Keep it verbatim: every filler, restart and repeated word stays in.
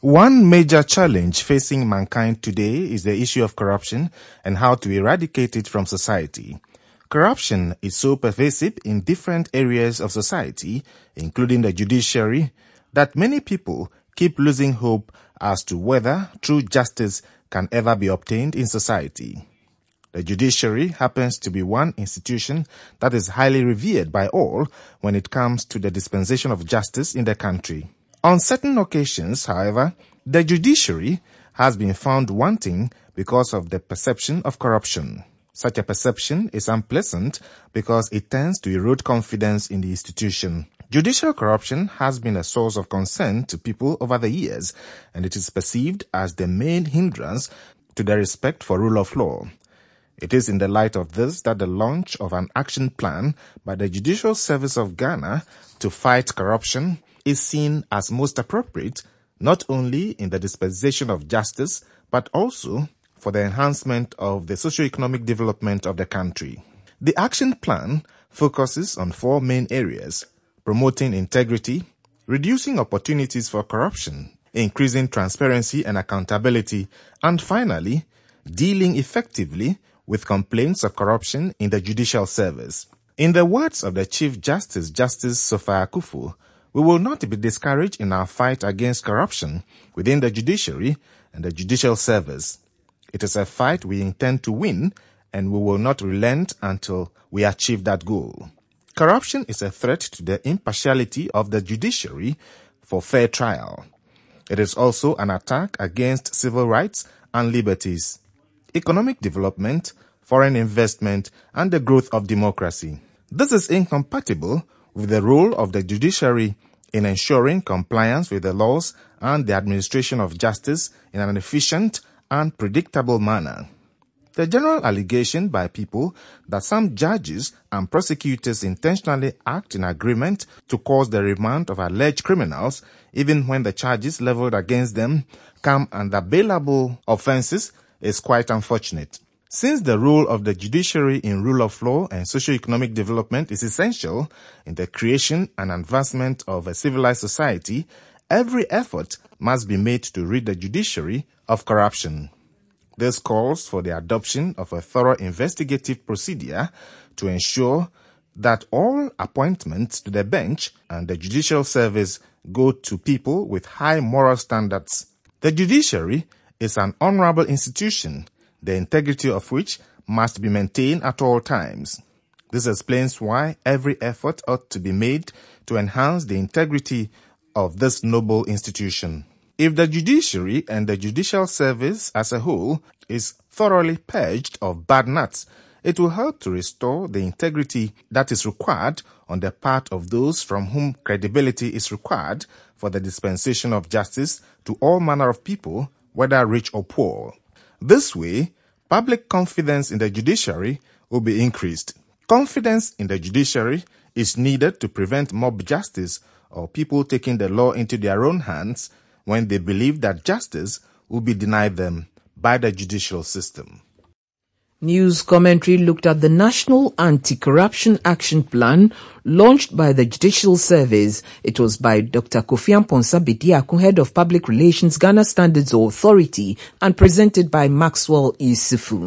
One major challenge facing mankind today is the issue of corruption and how to eradicate it from society. Corruption is so pervasive in different areas of society, including the judiciary, that many people keep losing hope as to whether true justice can ever be obtained in society. The judiciary happens to be one institution that is highly revered by all when it comes to the dispensation of justice in the country. On certain occasions, however, the judiciary has been found wanting because of the perception of corruption. Such a perception is unpleasant because it tends to erode confidence in the institution. Judicial corruption has been a source of concern to people over the years, and it is perceived as the main hindrance to the respect for rule of law. It is in the light of this that the launch of an action plan by the Judicial Service of Ghana to fight corruption is seen as most appropriate, not only in the dispensation of justice, but also for the enhancement of the socio-economic development of the country. The action plan focuses on four main areas: promoting integrity, reducing opportunities for corruption, increasing transparency and accountability, and finally, dealing effectively with complaints of corruption in the judicial service. In the words of the Chief Justice, Justice Sophia Akuffo, we will not be discouraged in our fight against corruption within the judiciary and the judicial service. It is a fight we intend to win, and we will not relent until we achieve that goal. Corruption is a threat to the impartiality of the judiciary for fair trial. It is also an attack against civil rights and liberties, economic development, foreign investment, and the growth of democracy. This is incompatible with the role of the judiciary in ensuring compliance with the laws and the administration of justice in an efficient and predictable manner. The general allegation by people that some judges and prosecutors intentionally act in agreement to cause the remand of alleged criminals, even when the charges leveled against them come under bailable offenses, is quite unfortunate. Since the role of the judiciary in rule of law and socio-economic development is essential in the creation and advancement of a civilized society, every effort must be made to rid the judiciary of corruption. This calls for the adoption of a thorough investigative procedure to ensure that all appointments to the bench and the judicial service go to people with high moral standards. The judiciary is an honorable institution, the integrity of which must be maintained at all times. This explains why every effort ought to be made to enhance the integrity of this noble institution. If the judiciary and the judicial service as a whole is thoroughly purged of bad nuts, it will help to restore the integrity that is required on the part of those from whom credibility is required for the dispensation of justice to all manner of people, whether rich or poor. This way, public confidence in the judiciary will be increased. Confidence in the judiciary is needed to prevent mob justice or people taking the law into their own hands when they believe that justice will be denied them by the judicial system. News commentary looked at the National Anti-Corruption Action Plan launched by the Judicial Service. It was by Doctor Kofi Amponsa Bediako, Head of Public Relations, Ghana Standards Authority, and presented by Maxwell Isufu.